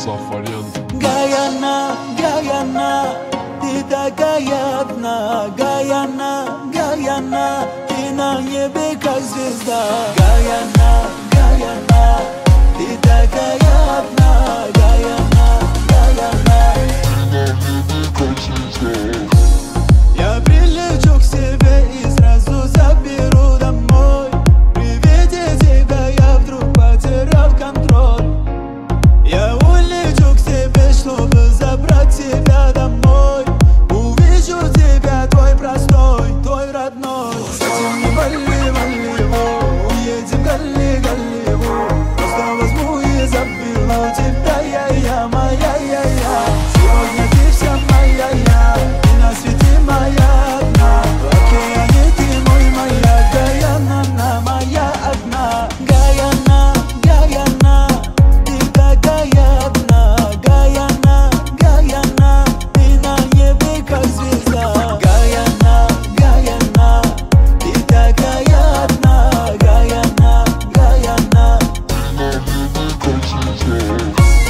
Сафарян. Гаяна, Гаяна, ты такая одна. Гаяна, Гаяна, ты на небе как звезда. Гаяна, Гаяна, ты такая одна. Гаяна, Гаяна, Ты на небе как звезда. я прилечу к себе и сразу заберу домой. При виде тебя я вдруг потерял контроль. Я улечу к себе, чтобы забрать тебя домой. Увижу тебя, твой простой, твой родной. С этим не вали, вали, уедем гали, Голливуд. Просто возьму и заберу тебя, я, моя, я. Сегодня ты вся моя, и на свете моя одна. В океане ты мой, моя Гаяна, моя одна. Гаяна, Гаяна, ты такая одна. Гаяна, Гаяна, ты на небе как звезда. Гаяна, Гаяна, ты такая одна. Гаяна, Гаяна, Ты на небе как звезда.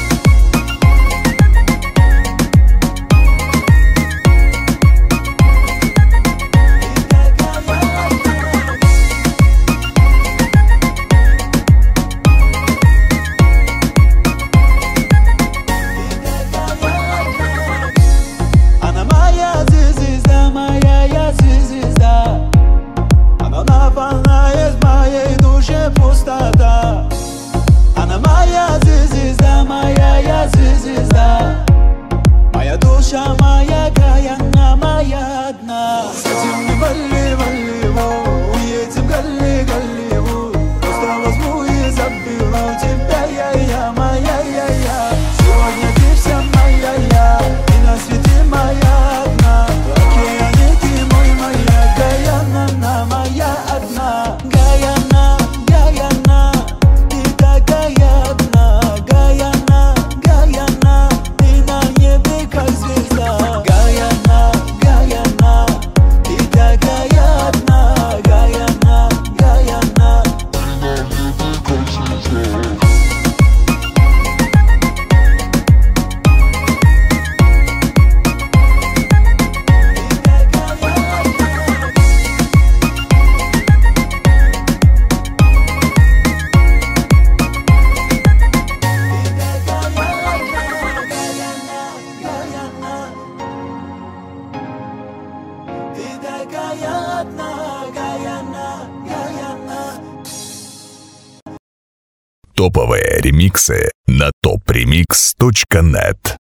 она моя звезда, моя я звезда. Она наполняет в моей душе пустота. Она моя звезда, моя я звезда. Моя душа, моя Гаяна, моя одна. С этим не вали, уедем гали, Голливуд. Просто возьму и заберу тебя, я, моя, я. Сегодня ты вся моя, и на свете моя одна. В океане ты мой, моя Гаяна, моя одна. Гаяна, Гаяна, ты такая одна. Гаяна, Гаяна, ты на небе как звезда. Гаяна, Гаяна, ты такая одна. Гаяна, Гаяна, Ты на небе как звезда. ты такая одна. Гаяна, Гаяна. Топовые ремиксы на topremix.net.